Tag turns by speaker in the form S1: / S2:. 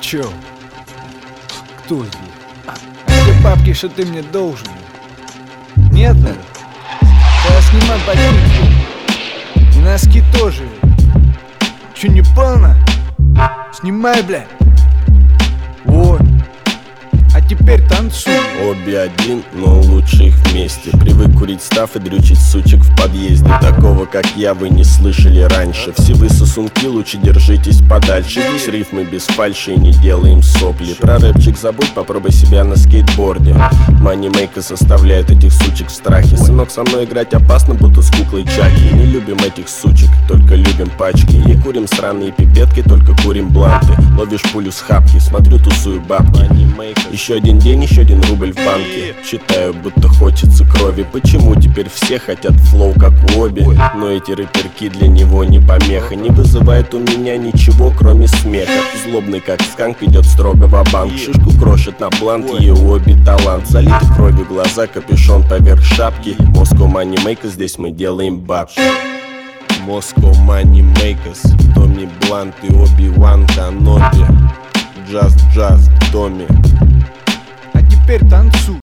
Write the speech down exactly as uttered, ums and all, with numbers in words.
S1: чё? Кто здесь? А те бабки, что ты мне должен? Нет? Тогда снимай ботинки. И носки тоже. Чё, не полно? Снимай, бля. Вот. А теперь танцуй.
S2: Обе один, но лучше их вместе. Привык курить став и дрючить сучек в подъезде. Такого, как я, вы не слышали раньше. Все вы сосунки, лучше держитесь подальше. Здесь рифмы без фальши и не делаем сопли. Про рэпчик забудь, попробуй себя на скейтборде. Манимейка составляет этих сучек в страхе. Сынок, со мной играть опасно, будто с куклой Чаки. Не любим этих сучек, только любим пачки. Не курим сраные пипетки, только курим бланты. Ловишь пулю с хапки, смотрю, тусую бабки. Еще один день, еще один рубль в банке. Читаю, будто хочется крови. Почему теперь все хотят флоу, как у Оби? Но эти рэперки для него не помеха. Не вызывает у меня ничего, кроме смеха. Злобный, как сканк, идет строго ва-банк. Шишку крошит на блант, и у Оби талант. Залиты кровью глаза, капюшон поверх шапки. Moscow Money Makers, здесь мы делаем бабки. Moscow Money Makers, Томми Блант и Оби-Ван Каноби. Just, just, Томми.
S1: А теперь танцуй.